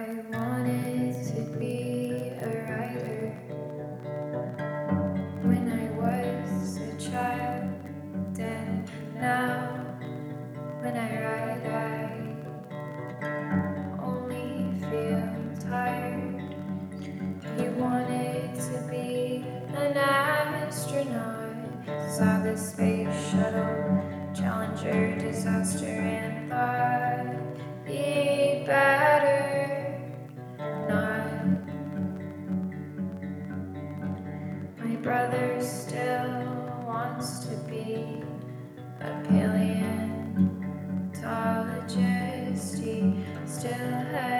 I wanted to be a writer when I was a child, and now when I write, I only feel tired. He wanted to be an astronaut, saw the space shuttle, Challenger disaster, and thought he'd better not. My brother still wants to be a paleontologist. He still has